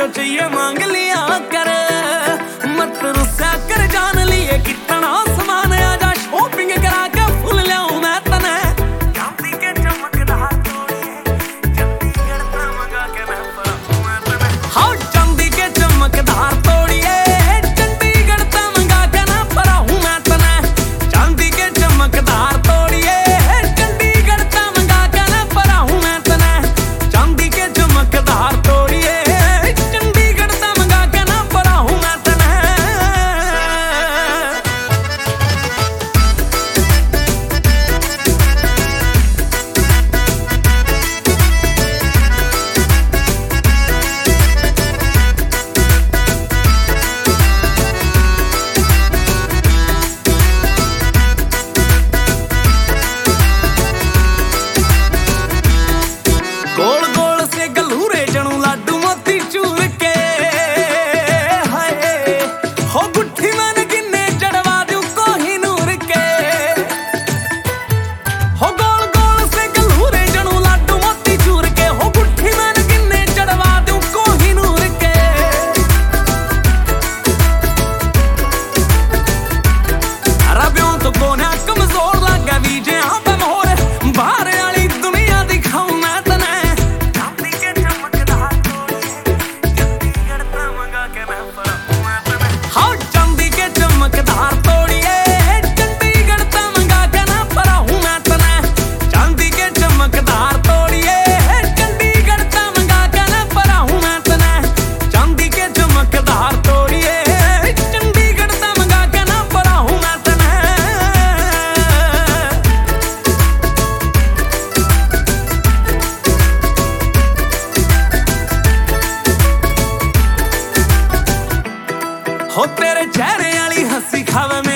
चाहिए मांग लिया कर, मत रुस्सा कर जान लिए कितना सामान आजा शॉपिंग करा के फुल लियाऊं मैं तने। चांदी के चमकदार तोड़िए चंडीगढ़ से मंगा के मैं पराऊं मैं तने। हाँ चांदी के चमकदार तोड़िए चंडीगढ़ से मंगा के ना पराऊं मैं तने। चांदी के चमकदार तोड़िए चंडीगढ़ से मंगा के ना पराऊं मैं तने। चांदी के चमकदार तोड़िए चंडीगढ़ से मंगा के ना पराऊं मैं तने। गोल गोल से गलूरे जनू लाडू मोती चूर के, हाय हो गुट्ठी मैंने गिन्ने चढ़वा दूं कोहिनूर के। हो गोल गोल से गलूरे जनू लाडू मोती चूर के, हो गुट्ठी मैंने गिन्ने चढ़वा दूं कोहिनूर के। अरबियों तो कोना कमजोर लगा बीजे हाँ पे मोर, बाहर वाली दुनिया दिखाऊं मैं तने। चांदी के चमकदार तोड़िए चंडीगढ़ से मंगा के मैं पराऊं मैं तने। हाँ चांदी के चमकदार तोड़िए चंडीगढ़ से मंगा के ना पराऊं मैं तने। चांदी के चमकदार तोड़िए चंडीगढ़ से मंगा के ना पराऊं मैं तने। चांदी के चमकदार तोड़िए चंडीगढ़ से मंगा के ना पराऊं मैं तने। हो तेरे चेहरे वाली हंसी खावे